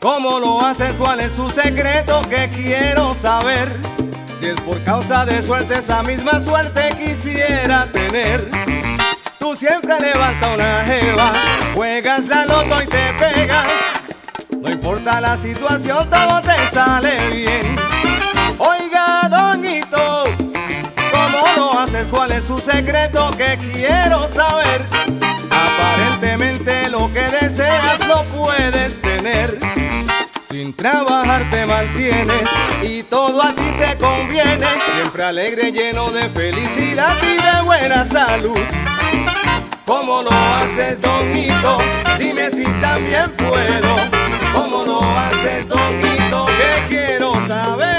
¿Cómo lo haces? ¿Cuál es su secreto? Que quiero saber. Si es por causa de suerte, esa misma suerte quisiera tener. Tú siempre levantas una jeva, juegas la loto y te pegas. No importa la situación, todo te sale bien. Oiga, doñito, ¿cómo lo haces? ¿Cuál es su secreto? Que quiero saber. Aparentemente lo que deseas lo puedes tener. Sin trabajar te mantienes y todo a ti te conviene. Siempre alegre, lleno de felicidad y de buena salud. ¿Cómo lo haces, doñito? Dime si también puedo. ¿Cómo lo haces, doñito? Que quiero saber.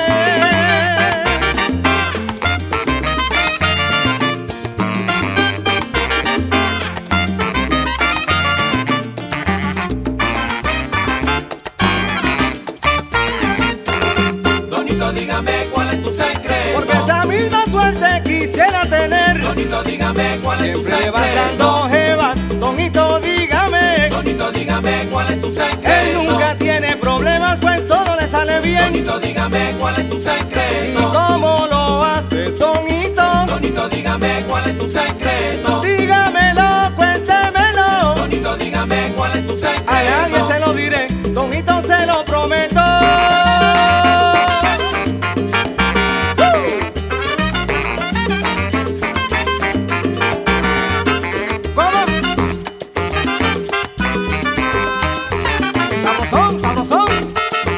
Donito, dígame cuál es tu secreto. Porque esa misma suerte quisiera tener. Donito, dígame cuál es tu Siempre secreto. levantando jevas, doñito, dígame. Donito, dígame cuál es tu secreto. Él nunca tiene problemas, pues todo le sale bien. Donito, dígame cuál es tu ¿Y secreto. cómo lo haces, doñito? Donito, dígame cuál es tu secreto. Dígamelo, cuéntemelo. Donito, dígame cuál es tu secreto. A nadie se lo diré, doñito, se lo prometo. ¿Cómo? Sabrosón, sabrosón.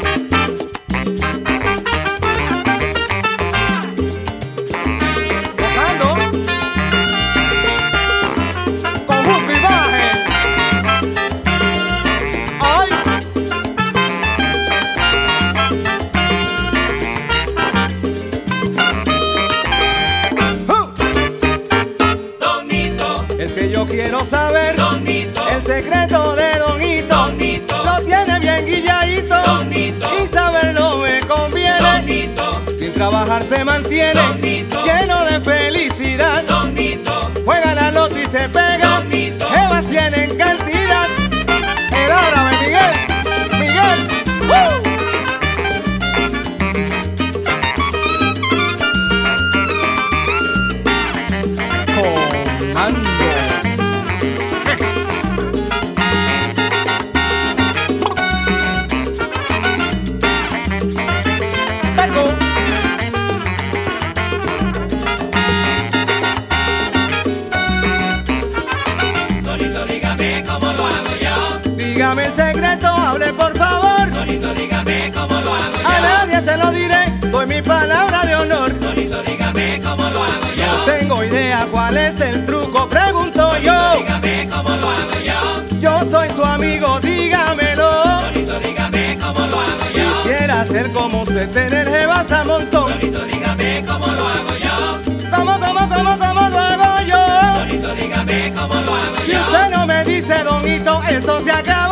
Gozando. Conjunto imagen. Ay. Donito, Es que yo quiero saber Donito, el secreto de Donito. Donito, Lo tiene bien guilladito Donito, y saberlo me conviene. Donito, Sin trabajar se mantiene Donito, lleno de felicidad. Donito, Juega la loto y se pega. Donito. Jevas tienen cantidad. El árabe Miguel, Miguel. Comando X. Verbo. Donito, dígame cómo lo hago yo. Dígame el secreto, hable por favor. Donito, dígame cómo lo hago A yo. nadie se lo diré, doy mi palabra de honor. Donito, dígame cómo lo hago No yo. tengo idea cuál es el truco, pregunto yo. Dígame cómo lo hago yo. Yo soy su amigo, dígamelo. Donito, dígame cómo lo hago yo. Quisiera ser como usted, tener jevas a montón. Donito, dígame cómo lo hago yo. ¿Cómo lo hago yo? Donito, dígame cómo lo hago Si yo. usted no me dice, donito, esto se acaba.